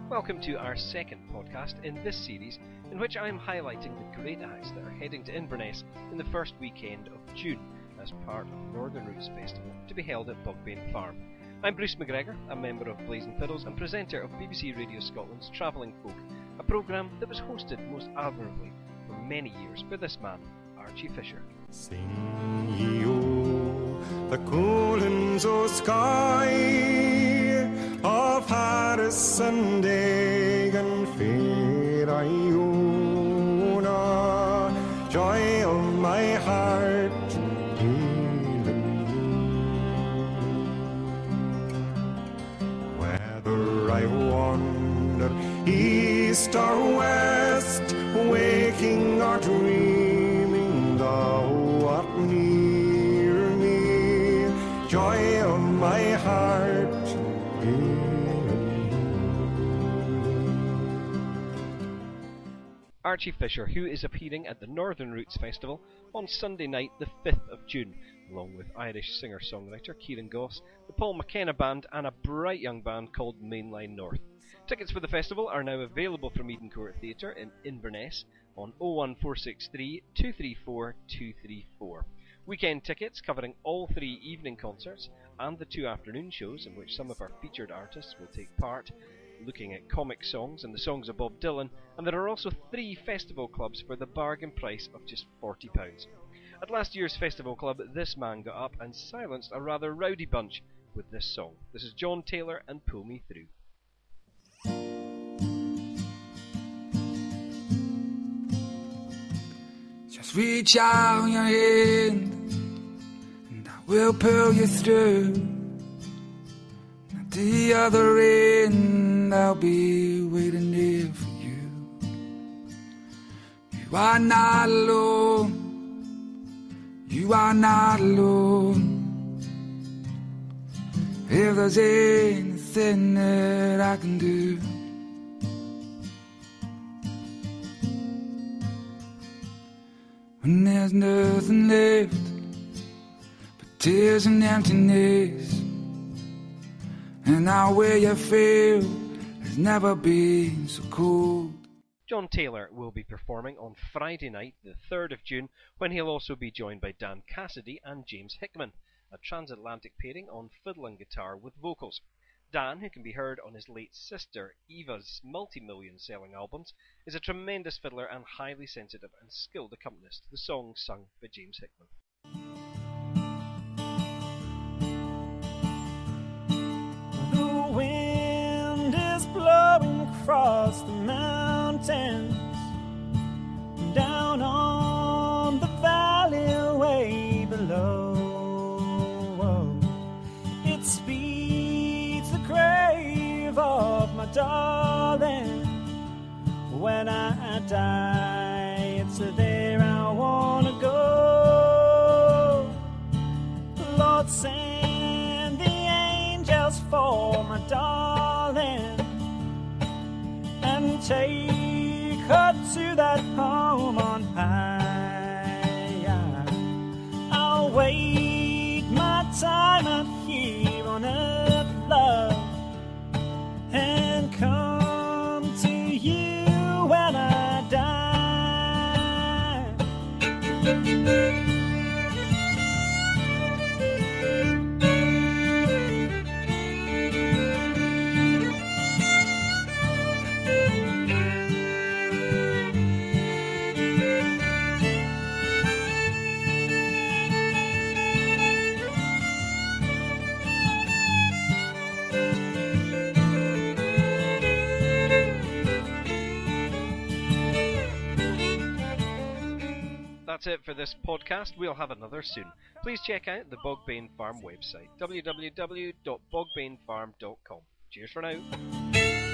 Welcome to our second podcast in this series, in which I am highlighting the great acts that are heading to Inverness in the first weekend of June as part of the Northern Roots Festival to be held at Bugbane Farm. I'm Bruce McGregor, a member of Blazing Fiddles and presenter of BBC Radio Scotland's Travelling Folk, a programme that was hosted most admirably for many years by this man, Archie Fisher. Sing ye o the coolins o sky of Harris and Dagan fair Iona, joy of my heart, healing you. Whether I wander east or west, waking or dreaming, thou art near me, joy of my heart. Archie Fisher, who is appearing at the Northern Roots Festival on Sunday night the 5th of June, along with Irish singer-songwriter Kieran Goss, the Paul McKenna Band and a bright young band called Mainline North. Tickets for the festival are now available from Eden Court Theatre in Inverness on 01463 234 234. Weekend tickets covering all 3 evening concerts and the 2 afternoon shows in which some of our featured artists will take part, looking at comic songs and the songs of Bob Dylan, and there are also 3 festival clubs for the bargain price of just £40. At last year's festival club, this man got up and silenced a rather rowdy bunch with this song. This is John Taylor and Pull Me Through. Just reach out your hand and I will pull you through. At the other end I'll be waiting here for you. You are not alone. You are not alone. If there's anything that I can do, when there's nothing left but tears and emptiness, and now where you feel has never been so cold. John Taylor will be performing on Friday night, the 3rd of June, when he'll also be joined by Dan Cassidy and James Hickman, a transatlantic pairing on fiddle and guitar with vocals. Dan, who can be heard on his late sister Eva's multi-million selling albums, is a tremendous fiddler and highly sensitive and skilled accompanist to the songs sung by James Hickman. The wind is blowing across the mountains, down on the valley way below. It speeds the grave of my darling. When I die, it's there I wanna go. Lord, send the angels for my darling and take her to that home on high. I'll wait my time out here on earth, love, and come to you when I die. That's it for this podcast. We'll have another soon. Please check out the Bugbane Farm website, www.bogbanefarm.com. Cheers for now.